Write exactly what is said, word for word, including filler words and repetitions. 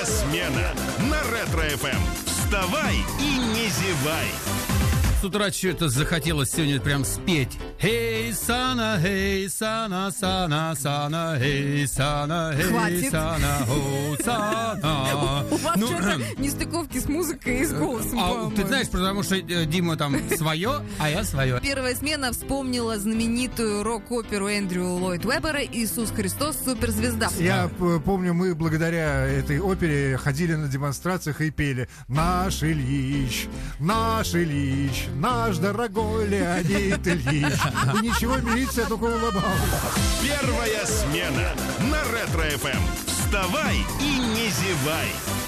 смена на Ретро-ФМ. Вставай и не зевай. С утра что-то захотелось сегодня прям спеть. Эй, сана, эй, сана, сана, сана, эй, сана, эй, Хватит. сана, о, сана. У вас Ну, что-то нестыковки с музыкой и с голосом. а, по-моему. ты знаешь, потому что э, Дима там свое, а я свое. Первая смена вспомнила знаменитую рок-оперу Эндрю Ллойд Уэббера «Иисус Христос. Суперзвезда». Я п- помню, мы благодаря этой опере ходили на демонстрациях и пели: «Наш Ильич, наш Ильич, наш дорогой Леонид Ильич». И ничего, милиция только улыбалась. Первая смена на Ретро-ФМ. Вставай и не зевай.